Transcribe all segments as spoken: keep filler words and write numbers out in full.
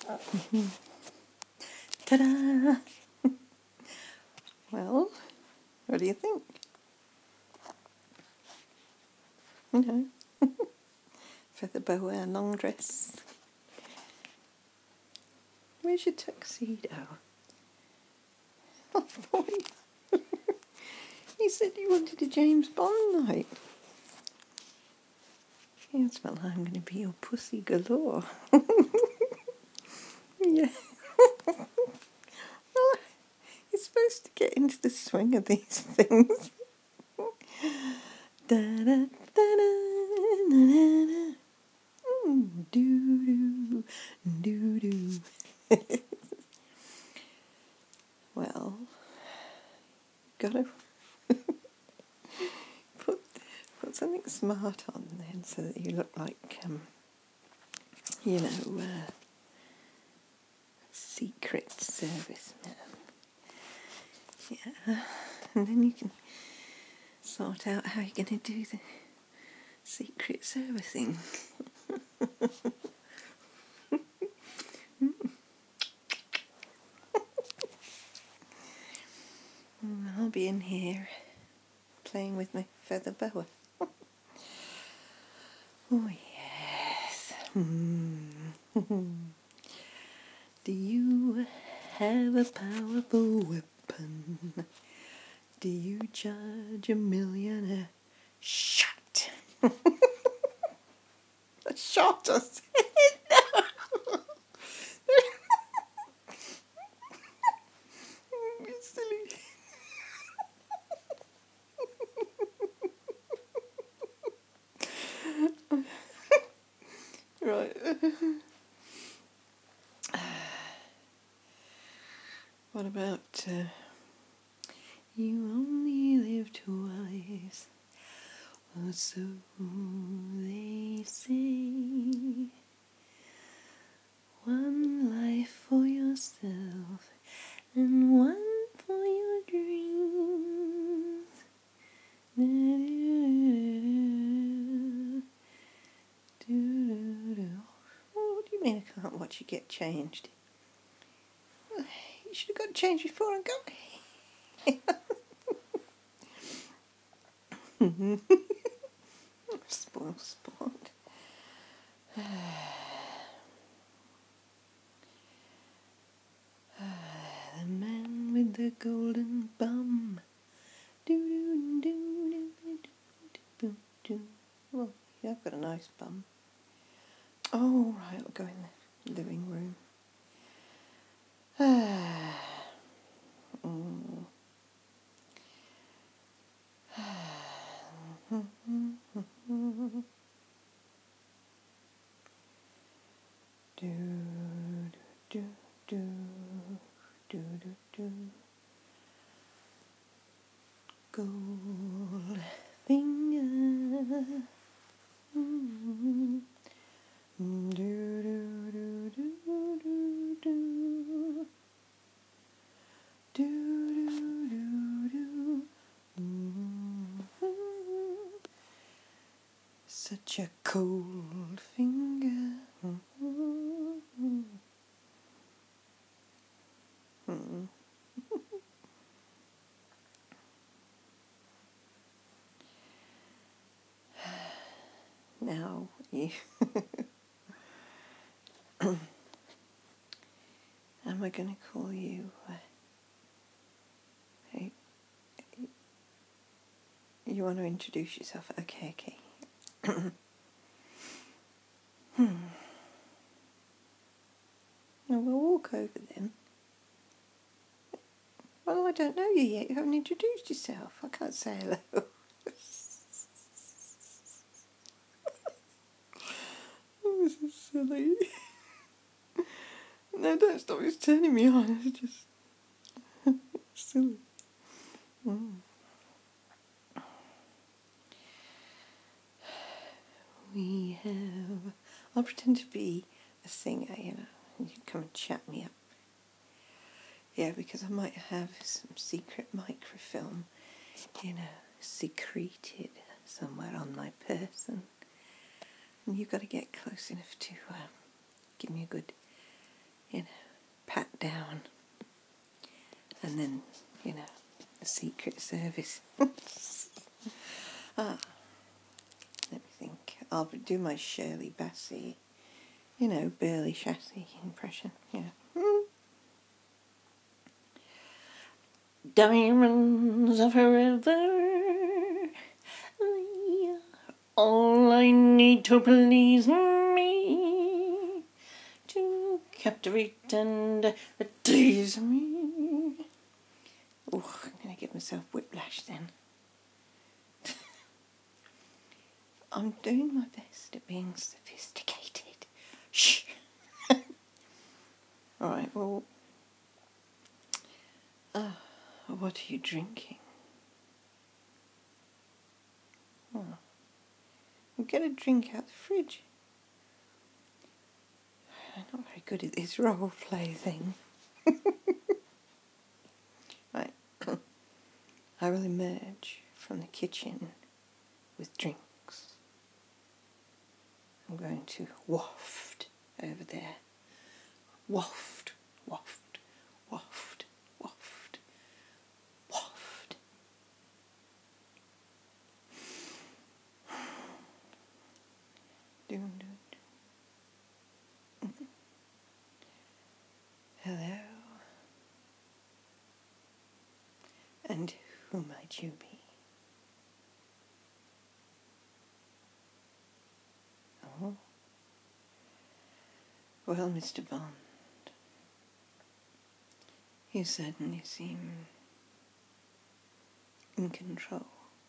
Ta-da! Well, what do you think? No. Feather boa long dress. Where's your tuxedo? Oh, boy. You said you wanted a James Bond night. Yes, well, I'm going to be your pussy galore. Yeah. Well, you're supposed to get into the swing of these things. Da da da da da da. Do do do do. Well, gotta put put something smart on then, so that you look like um, you know, uh, Secret Serviceman. Yeah, and then you can sort out how you're going to do the Secret Servicing. I'll be in here playing with my feather boa. Oh yes. Do you have a powerful weapon? Do you charge a millionaire? Shot. A shot us. No. You silly. Right. What about uh, you only live twice, or so they say. One life for yourself and one for your dreams. Oh, what do you mean I can't watch you get changed? You should have got changed before I got here. Spoil sport. The man with the golden bum. Do do do do do do do. Well, yeah, I've got a nice bum. Oh, right, I'll go in the living room. Mm. Do do do do do do. Gold finger. Mm. Do do do do do do. Do do do do. Mm-hmm. Such a cold finger. Mm-hmm. Mm. Now you. Am I going to call you? Uh, hey, you want to introduce yourself? Okay, okay. hmm. Well, we'll walk over then. Well, I don't know you yet. You haven't introduced yourself. I can't say hello. Oh, this is silly. No, don't stop. It's turning me on. It's just silly. Mm. We have... I'll pretend to be a singer, you know, and you come and chat me up. Yeah, because I might have some secret microfilm, you know, secreted somewhere on my person. And you've got to get close enough to uh, give me a good you know, pat down. And then, you know, the Secret Service. ah, let me think. I'll do my Shirley Bassey, you know, Burley Chassis impression. Yeah. Mm. Diamonds are forever. All I need to please me, to captivate and tease me. Oh, I'm going to give myself whiplash then. I'm doing my best at being sophisticated. Shh. Alright, well, uh, what are you drinking? Oh, we'll get a drink out the fridge. I'm not very good at this role play thing. Right. I will emerge from the kitchen with drinks. I'm going to waft over there. Waft, waft, waft, waft, waft. Doom, doom, doom. Mm-hmm. Hello. And who might you be? Oh. Well, Mister Bond, you certainly seem in control.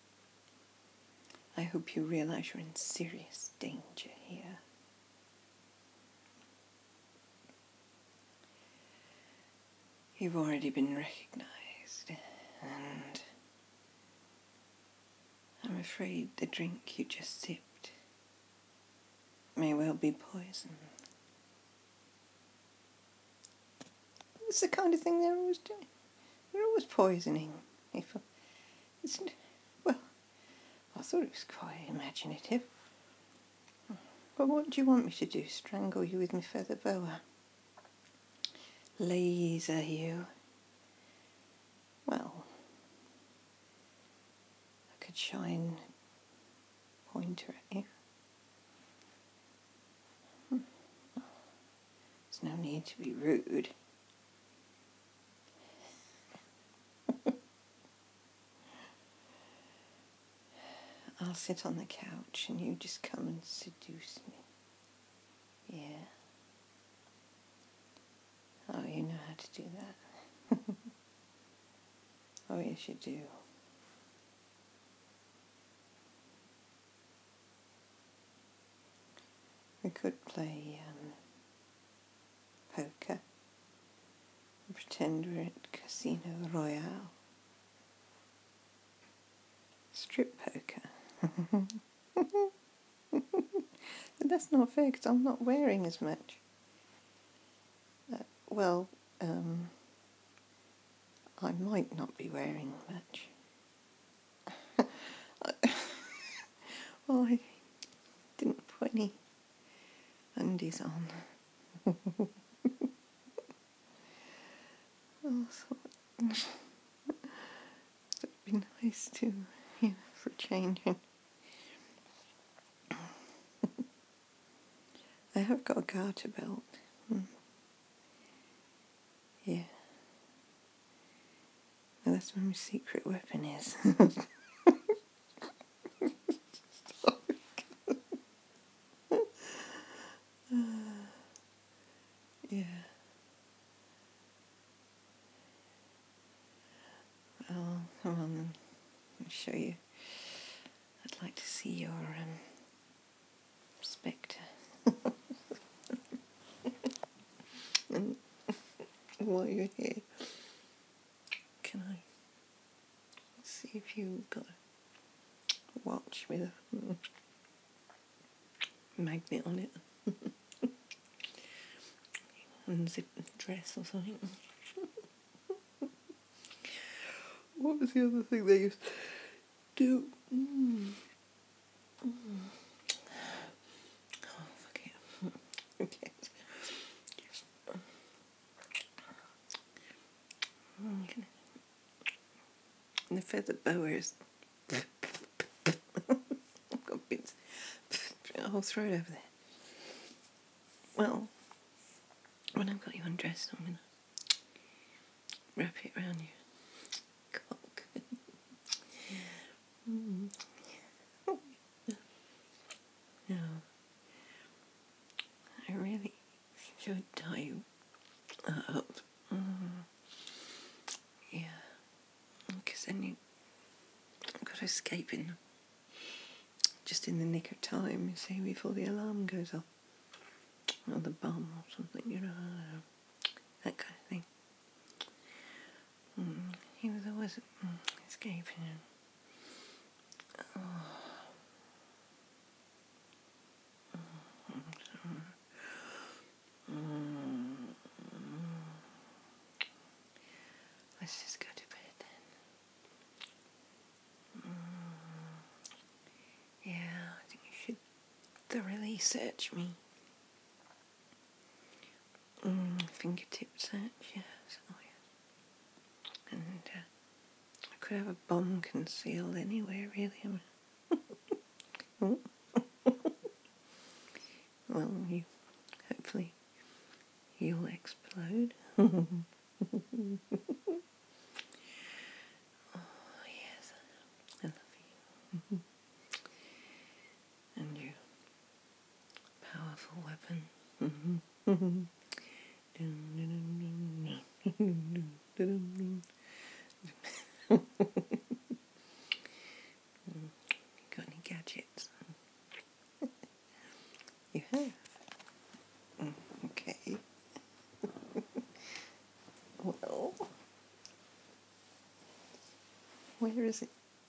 I hope you realize you're in serious danger here. You've already been recognized, and I'm afraid the drink you just sipped may well be poison. It's the kind of thing they're always doing. They're always poisoning. If it's, well, I thought it was quite imaginative. But what do you want me to do? Strangle you with my feather boa? Laser you? Well, I could shine a pointer at you. Hmm. There's no need to be rude. I'll sit on the couch and you just come and seduce me. Yeah. Oh, you know how to do that. Oh, yes, you do. We could play um, poker and pretend we're at Casino Royale. Strip poker. But that's not fair because I'm not wearing as much. Uh, well, um, I might not be wearing much. Well, I didn't put any undies on. Oh, so it'd be nice to, you know, for changing. I have got a garter belt. Hmm. Yeah. Well, that's where my secret weapon is. Yeah. Oh, come on then. I'll show you. I'd like to see your um, spectre. And while you're here, can I see if you've got a watch with a magnet on it? Unzip dress or something. What was the other thing they used to do? Mm. Mm. Oh, fuck it. Okay. the feather boas. I've got bits, a whole throat over there. Well, when I've got you undressed, I'm going to wrap it around your cock. mm. No, I really should tie you up. Mm. Yeah, because then you got to escape in just in the nick of time, you see, before the alarm goes off. Or the bomb or something, you know, that kind of thing. Mm. He was always mm, escaping. Oh. Mm. Let's just go to bed then. Mm. Yeah, I think you should thoroughly search me. Mm, fingertip search, yes. Oh, yeah. And uh, I could have a bomb concealed anywhere, really. Oh. Well, you hopefully you'll explode. Oh yes, I love you. And your powerful weapon. Got any gadgets? You have? Mm, okay. Well, where is it?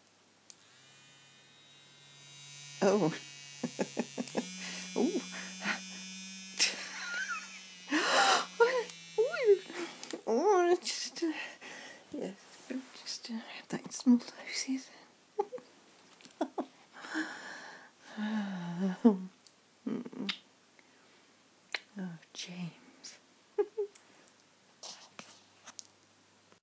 Oh. Ooh. Oh, just, uh, yes, just uh, have that in small doses.